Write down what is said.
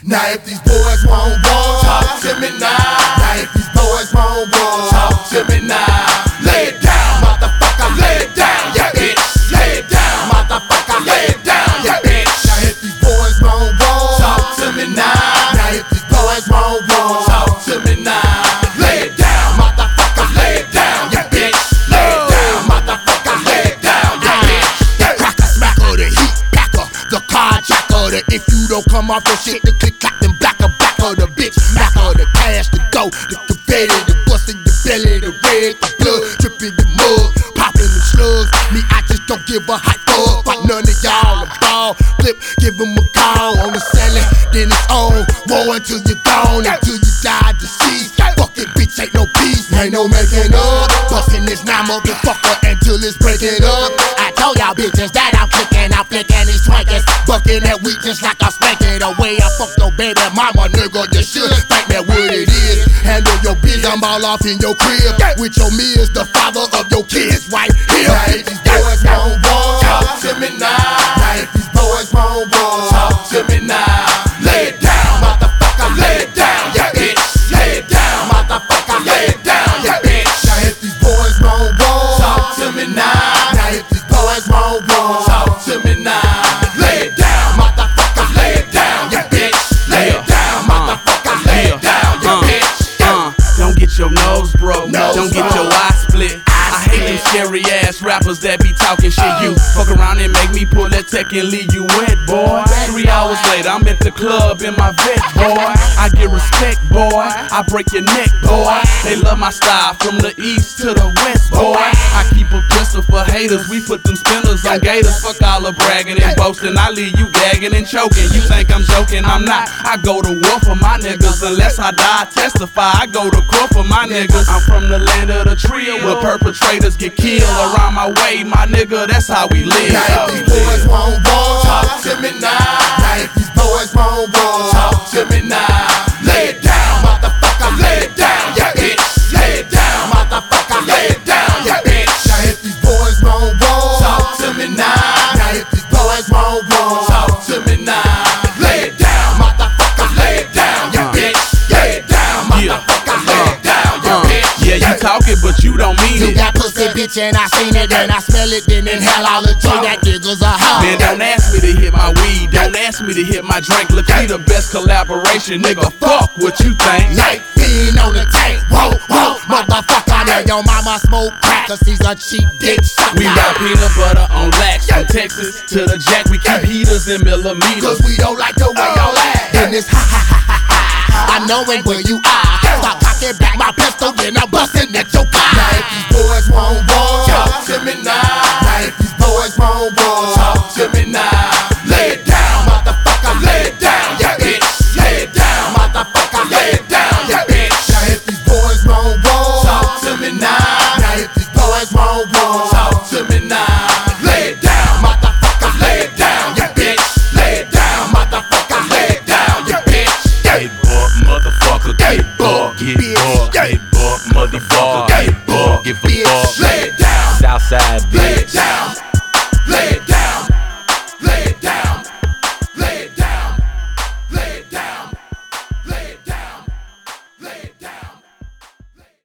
Now if these boys won't war, talk to me now. Now if these boys won't war, talk to me now. Lay it down, motherfucker, lay it down, yeah bitch. Lay it down, motherfucker, lay it down, yeah bitch. Now if these boys won't war, talk to me now. Now if these boys won't war, talk to me now. Lay it down, motherfucker, lay it down, yeah bitch. Lay it down, motherfucker, lay it down, yeah bitch. The cracker smacker, the heat packer, the carjacker, the if you don't come off your shit, the click clack, then backer, the bitch smacker, the cash, the dough, the confetti, the bust in your belly, the red, the blood, dripping the mud, popping the slugs. Me, I just don't give a hot fuck, but none of y'all. The ball flip, give him a call on the selling, then it's on. War until you're gone, until you die deceased. Fucking bitch, ain't no peace, ain't no making up. Busting this now, motherfucker, until it's breaking up. I told y'all bitches that I'm clicking, I'm flicking these twinkers, bucking that weak just like I'm spanking. The way I fuck your baby mama, nigga, you should think that what it is. Handle your biz, I'm all off in your crib with your miz, the father of your kids right here. Now if these boys won't war, talk to me now. Now if these boys won't war, talk to me now. Lay it down, motherfucker, lay it down, yeah bitch. Lay it down, motherfucker, lay it down, yeah bitch. Now if these boys won't war, talk to me now. Now if these boys won't war, talk to me now. Lay it down, motherfucker, lay it down, yeah bitch. Lay it down, motherfucker, lay it down, yeah bitch. Don't get your nose broke, don't get your eyes split. I hate them scary ass rappers that be talking shit. You fuck around and make me pull that tech and leave you wet, boy. 3 hours later, I'm at the club in my vet, boy. I get respect, boy. I break your neck, boy. They love my style from the east to the west, boy. I keep a pistol for haters. We put them spinners on gators. Fuck all the bragging and boasting. I leave you gagging and choking. You think I'm joking? I'm not. I go to war for my niggas. Unless I die, I testify. I go to court for my niggas. I'm from the land of the trio where perpetrators get killed. Around my way, my nigga, that's how we live. Now if these boys won't war, talk to me now. Now if these boys won't war, talk to me now. Lay it down, motherfucker, lay it down, yeah bitch. Lay it down, motherfucker, lay it down, yeah bitch. Now if these boys won't war, talk to me now. Now if these boys won't war, talk to me now. Lay it down, motherfucker, lay it down, yeah bitch. Lay it down, motherfucker, lay it down, yeah bitch. Yeah, you talking, but you don't mean You it. got pussy, bitch, and I seen it, and I smell it, then inhale all the joint. That nigga's a hoe. Man, don't ask me to hit my weed, don't ask me to hit my drink. Look, we the best collaboration, nigga. Fuck what you think. Night fiend on the tank, whoa, whoa, motherfucker. Now your mama smoke crack, cause he's a cheap dick sucker. We got peanut butter on lax, from Texas to the Jack. We keep heaters in millimeters. Cause we don't like the way y'all act. And it's ha ha ha ha ha. I know it where you are. Stop cocking back my pistol, then I'm busting at your car. Now if these boys won't war, talk to me now. Now if these boys won't war, talk to me now. Lay it down, motherfucker, lay it down, yeah bitch. Lay it down, motherfucker, lay it down, yeah bitch. Now if these boys won't war, talk to me now. Now if these boys won't war, talk to me now. Lay it down, motherfucker, lay it down, yeah bitch. Lay it down, motherfucker, lay it down, yeah bitch. Get buck, motherfucker, get buck, get buck, get buck, motherfucker, get buck, give a fuck. Lay it down, Southside, lay it bitch. down, lay it